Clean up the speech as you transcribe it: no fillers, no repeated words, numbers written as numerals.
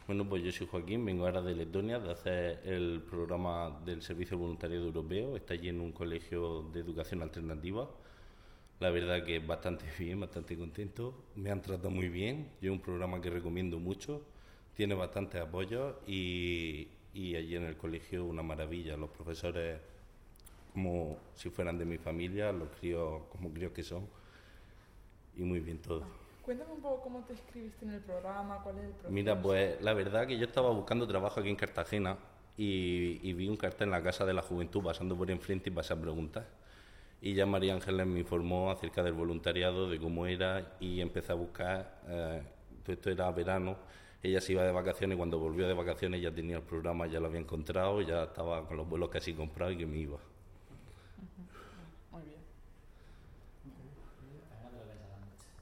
Bueno, pues yo soy Joaquín, vengo ahora de Letonia de hacer el programa del Servicio Voluntariado Europeo. Está allí en un colegio de educación alternativa. La verdad que bastante bien, bastante contento. Me han tratado muy bien. Yo es un programa que recomiendo mucho. Tiene bastante apoyo y allí en el colegio una maravilla. Los profesores como si fueran de mi familia, los críos como críos que son y muy bien todo. Cuéntame un poco cómo te inscribiste en el programa, cuál es el Mira, proceso. pues la verdad que yo estaba buscando trabajo aquí en Cartagena y vi un cartel en la Casa de la Juventud pasando por enfrente y pasé a preguntar. Y ya María Ángeles me informó acerca del voluntariado, de cómo era y empecé a buscar. Todo esto era verano, ella se iba de vacaciones y cuando volvió de vacaciones ya tenía el programa, ya lo había encontrado, ya estaba con los vuelos casi comprados y que me iba.